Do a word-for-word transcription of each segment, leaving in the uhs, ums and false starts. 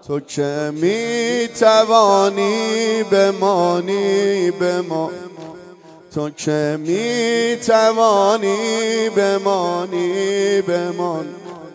تو که می توانی بمانی بمان، تو که می توانی بمانی بمان.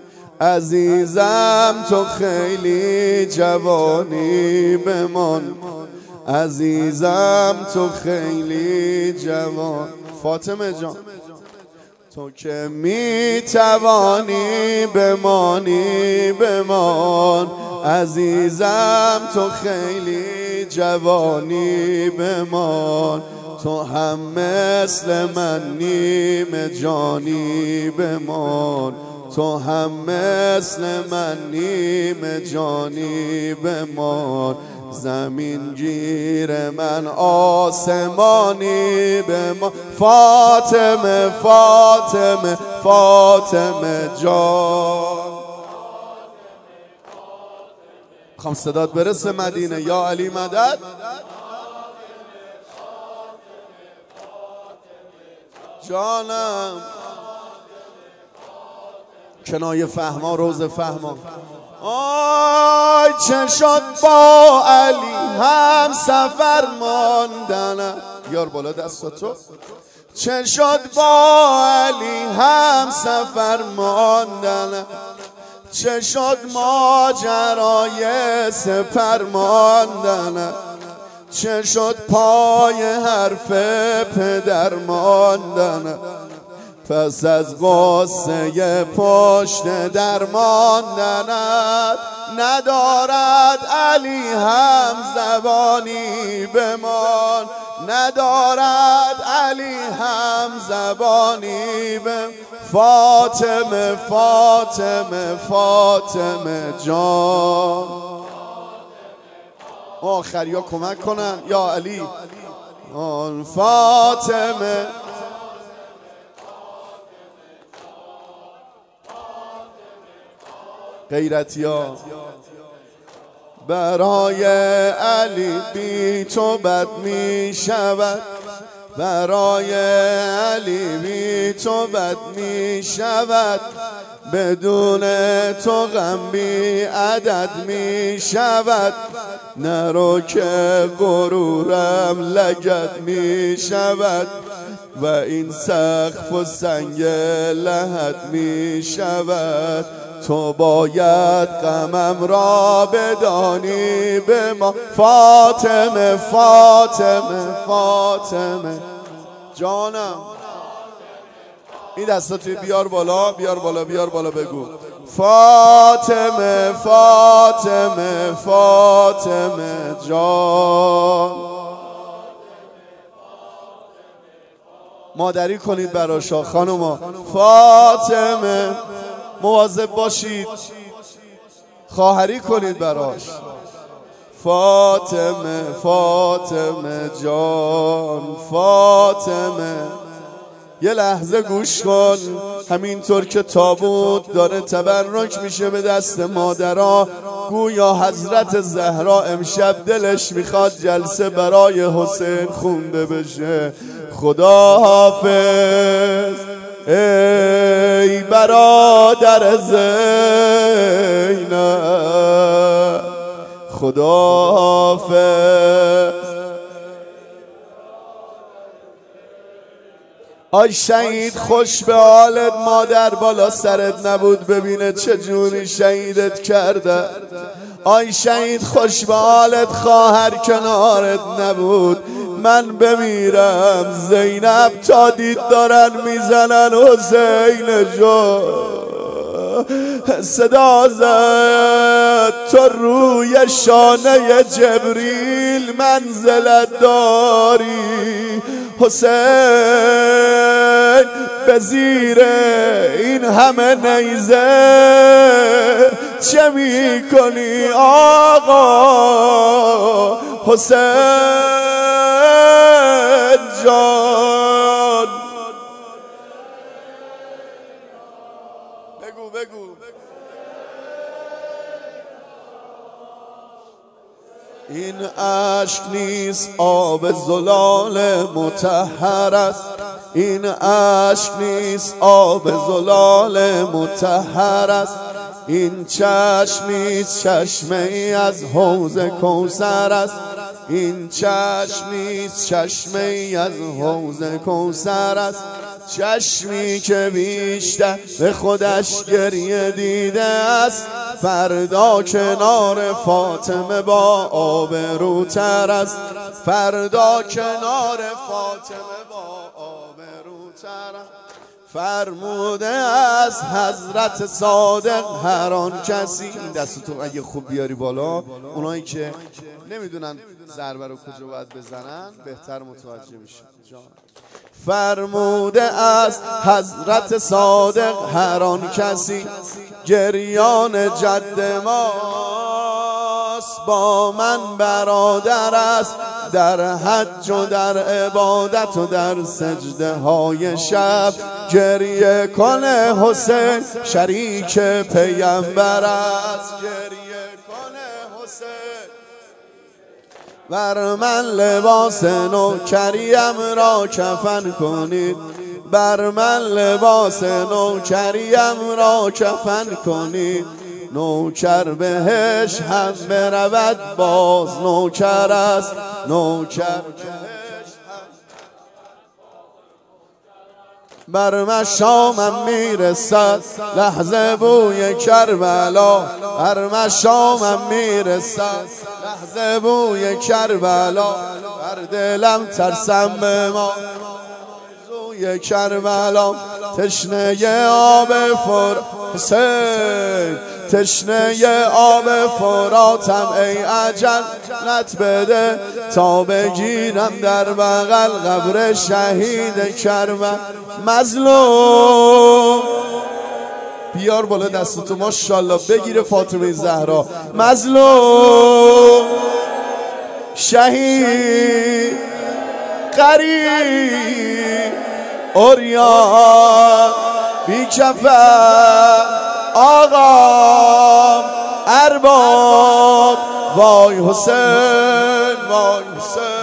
عزیزم تو خیلی جوانی بمان، عزیزم تو خیلی جوان. فاطمه جان تو که می توانی بمانی بمان، عزیزم تو خیلی جوانی بمان. تو هم مثل من نیم جانی بمان، تو هم مثل من نیم جانی بمان. زمین گیر من آسمانی بمان. فاطمه فاطمه فاطمه جان، خوام صدات برسه مدینه. یا علی مدد. جانم کنایه فهما روز فهما. آی چه شد با علی هم سفر ماندن. بیار بالا دستاتو. چه شد با علی هم سفر ماندن، چه شد ماجرای سپر ماندن، چه شد پای حرف پدر ماندن. پس از غصه پشت در ماندنت ندارد علی هم زبانی بمان، ندارد علی هم زبانی بمان. فاطمه فاطمه فاطمه جان. آخریا کمک کنن یا علی. آن فاطمه غیرتیا. برای علی بی تو بد می شود، برای علی بی تو بد می شود، بدون تو غم بی عدد می شود. نرو که غرورم لگد می شود و این سقف و سنگ لحد می شود. تو باید غمم را بدانی به ما. فاطمه فاطمه فاطمه جانم. این دستا توی بیار بالا بیار بالا بیار بالا بگو. فاطمه فاطمه فاطمه جان. مادری کنید براشا خانوما. فاطمه مواظب باشید، خواهری کنید براش. فاطمه فاطمه جان فاطمه. یه لحظه گوش کن. همینطور که تابوت داره تبرک میشه به دست مادرها، گویا حضرت زهرا امشب دلش میخواد جلسه برای حسین خونده بشه. خدا حافظ ای برادر زینب، خدا حافظ. آی شهید خوش به حالت، مادر بالا سرت نبود ببینه چجوری شهیدت کرده. آی شهید خوش به حالت، خواهر کنارت نبود. من بمیرم زینب تا دید دارن میزنن حسین جو. صدا زد تو روی شانه جبریل منزلت داری حسین. به زیر این همه نیزه چه می کنی آقا حسین جان؟ بگو بگو. این عشق نیست آب زلال مطهر است، این عشق نیست آب زلال مطهر است. این چشمی چشمه ای از حوض کوثر است، این چشمی چشمه ای از حوض کوثر است، چشمی که بیشتر به خودش گریه دیده است، فردا کنار فاطمه با آبروتر است، فردا کنار فاطمه با آبروتر است. فرموده از حضرت صادق هر آن کسی، این دستتون اگه خوب بیاری بالا، اونایی که نمیدونن ضربه رو کجا باید بزنن بهتر متوجه میشن. فرموده از حضرت صادق هر آن کسی گریان جد ماست، با من برادر است در حج و در عبادت و در سجده های شب، گریه کنه حسین شریک پیامبر است، گریه کنه حسین. بر من لباس نوکریم را کفن کنید، بر من لباس نوکریم را کفن کنید، نوکر بهش هم برود باز نوکر است، نوکر بهش هم. بر مشامم میرسد لحظه بوی کربلا، بر مشامم میرسد لحظه بوی کربلا، بر دلم ترسم به ما زوی کربلا، تشنه آب فر حسین، تشنه آب فراتم ای عجل نت بده تا بگیرم در بغل قبر شهید کربلا. مظلوم بیار بالا دستتو ماشاءالله بگیره فاطمه زهرا، مظلوم شهید غریب عریان بی کفن آقا ارباب، وای حسین وای حسین.